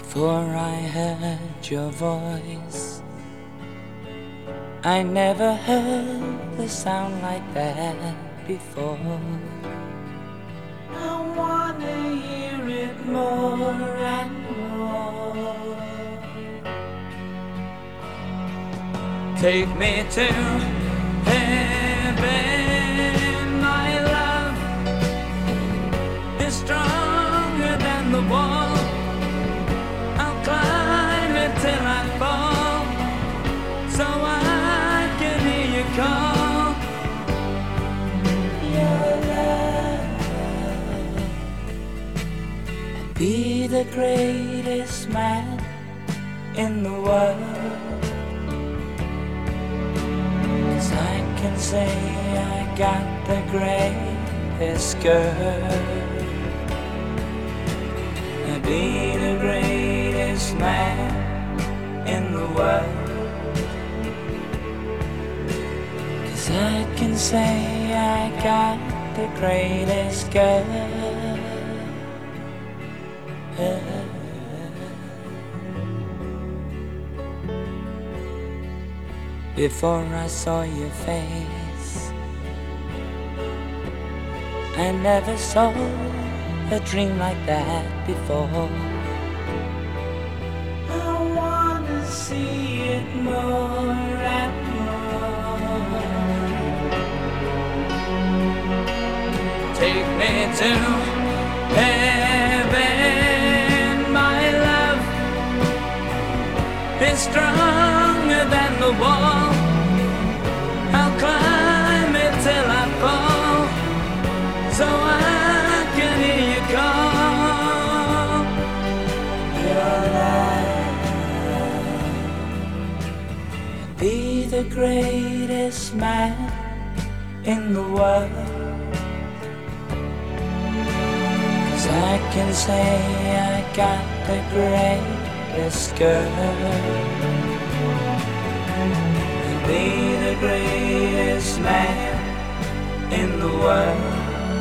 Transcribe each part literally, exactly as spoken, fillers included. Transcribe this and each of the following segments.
Before I heard your voice, I never heard a sound like that before. I wanna hear it more and more. Take me to heaven, my love is stronger than the wall. I'll climb it till I fall, so I can hear you call. Your love, I'd be the greatest man in the world, 'cause I can say I got the greatest girl. I'd be the greatest man in the world, 'cause I can say I got the greatest girl. Before I saw your face, I never saw a dream like that before. I wanna see it more and more. Take me to heaven, my love is stronger than the wall. I'll climb it till I fall, so I can hear you call. Your love, be the greatest man in the world, 'cause I can say I got the greatest girl. Be the greatest man in the world,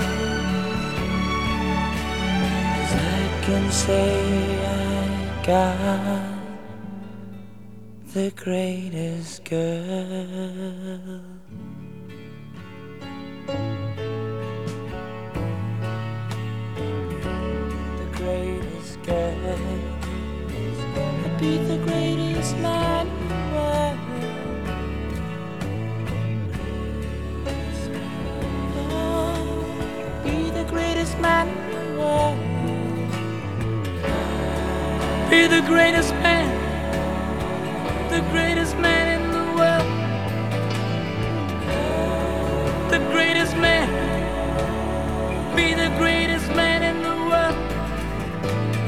I can say I got the greatest girl. The greatest girl. I'd be the greatest man in the world. Oh, be the greatest man in the world. Be the greatest man, the greatest man in the world, the greatest man, be the greatest man in the world.